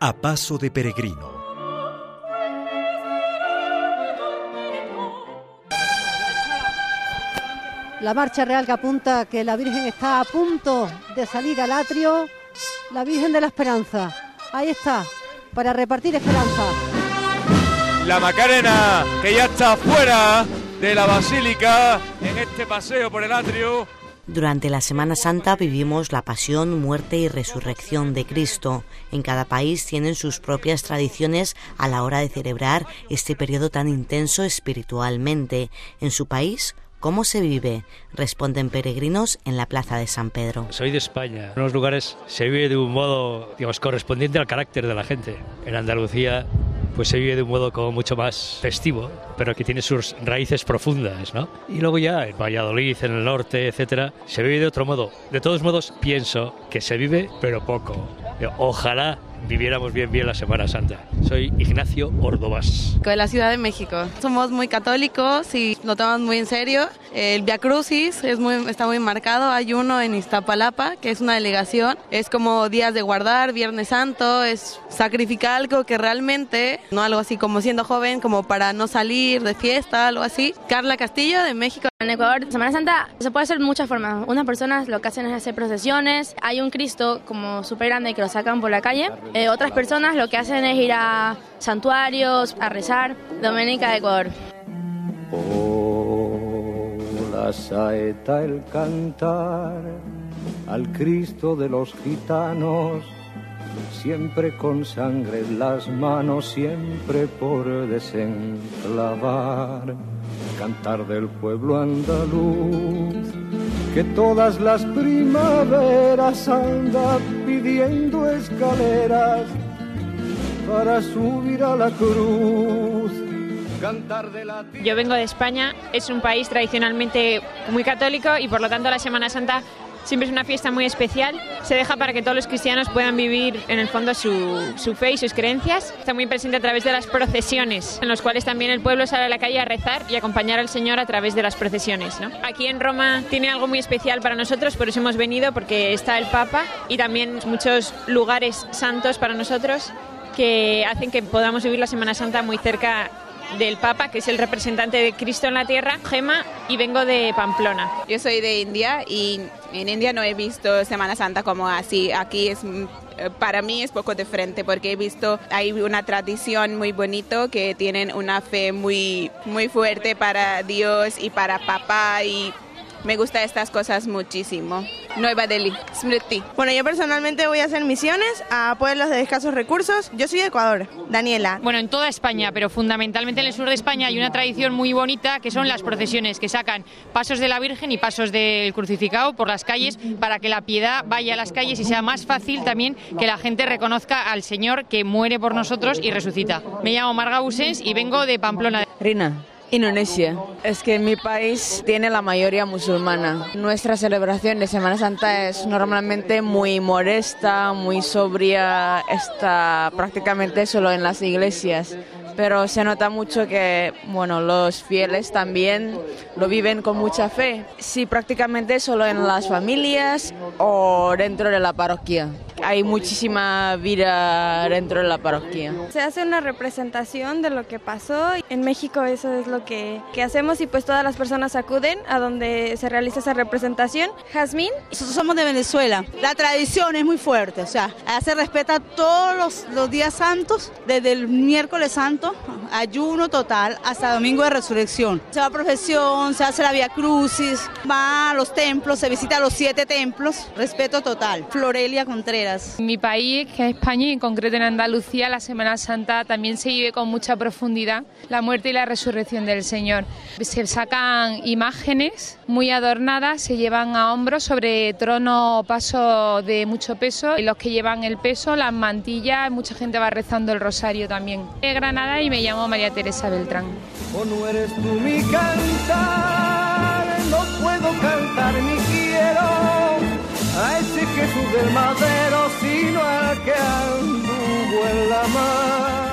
A paso de peregrino. La marcha real que apunta que la Virgen está a punto de salir al atrio, la Virgen de la Esperanza. Ahí está, para repartir esperanza. La Macarena, que ya está fuera de la Basílica en este paseo por el atrio. Durante la Semana Santa vivimos la pasión, muerte y resurrección de Cristo. En cada país tienen sus propias tradiciones a la hora de celebrar este periodo tan intenso espiritualmente. En su país, ¿cómo se vive? Responden peregrinos en la Plaza de San Pedro. Soy de España. En unos lugares se vive de un modo, correspondiente al carácter de la gente. En Andalucía pues se vive de un modo como mucho más festivo, pero que tiene sus raíces profundas, ¿no? Y luego ya en Valladolid, en el norte, etcétera, se vive de otro modo. De todos modos, pienso que se vive, pero poco. Ojalá viviéramos bien la Semana Santa. Soy Ignacio Ordovás. De la Ciudad de México. Somos muy católicos y lo tomamos muy en serio. El Vía Crucis está muy marcado. Hay uno en Iztapalapa, que es una delegación. Es como días de guardar, Viernes Santo, es sacrificar algo que realmente, no algo así como siendo joven, como para no salir de fiesta, algo así. Carla Castillo, de México. En Ecuador, Semana Santa se puede hacer de muchas formas. Unas personas lo que hacen es hacer procesiones. Hay un Cristo como súper grande que lo sacan por la calle. Otras personas lo que hacen es ir a santuarios, a rezar. Doménica de Ecuador. Oh, la saeta, el cantar al Cristo de los gitanos, siempre con sangre en las manos, siempre por desenclavar. Cantar del pueblo andaluz, que todas las primaveras anda pidiendo escaleras para subir a la cruz. Cantar de la... Yo vengo de España, es un país tradicionalmente muy católico y por lo tanto la Semana Santa siempre es una fiesta muy especial. Se deja para que todos los cristianos puedan vivir en el fondo su fe y sus creencias. Está muy presente a través de las procesiones, en los cuales también el pueblo sale a la calle a rezar y acompañar al Señor a través de las procesiones, ¿no? Aquí en Roma tiene algo muy especial para nosotros, por eso hemos venido, porque está el Papa y también muchos lugares santos para nosotros que hacen que podamos vivir la Semana Santa muy cerca del Papa, que es el representante de Cristo en la tierra. Gema, y vengo de Pamplona. Yo soy de India y en India no he visto Semana Santa como así. Aquí para mí es poco diferente porque he visto, hay una tradición muy bonito que tienen una fe muy fuerte para Dios y para Papá y me gustan estas cosas muchísimo. Nueva Delhi, Smriti. Bueno, yo personalmente voy a hacer misiones a pueblos de escasos recursos. Yo soy de Ecuador, Daniela. Bueno, en toda España, pero fundamentalmente en el sur de España hay una tradición muy bonita que son las procesiones, que sacan pasos de la Virgen y pasos del crucificado por las calles para que la piedad vaya a las calles y sea más fácil también que la gente reconozca al Señor que muere por nosotros y resucita. Me llamo Marga Busens y vengo de Pamplona. Rina. Indonesia. Es que mi país tiene la mayoría musulmana. Nuestra celebración de Semana Santa es normalmente muy modesta, muy sobria, está prácticamente solo en las iglesias. Pero se nota mucho que, los fieles también lo viven con mucha fe. Sí, prácticamente solo en las familias o dentro de la parroquia. Hay muchísima vida dentro de la parroquia. Se hace una representación de lo que pasó. En México eso es lo que hacemos y pues todas las personas acuden a donde se realiza esa representación. Jazmín. Nosotros somos de Venezuela. La tradición es muy fuerte, o sea, se respeta todos los días santos, desde el miércoles santo, ayuno total, hasta domingo de resurrección. Se va a procesión, se hace la Vía Crucis, va a los templos, se visita los 7 templos, respeto total. Florelia Contreras. En mi país, que es España, y en concreto en Andalucía, la Semana Santa también se vive con mucha profundidad, la muerte y la resurrección del Señor. Se sacan imágenes muy adornadas, se llevan a hombros sobre trono o paso de mucho peso, y los que llevan el peso, las mantillas, mucha gente va rezando el rosario también. De Granada y me llamo María Teresa Beltrán. Oh, no eres tú mi cantar, no puedo cantar ni quiero a ese Jesús del madero, sino al que anduvo en la mar.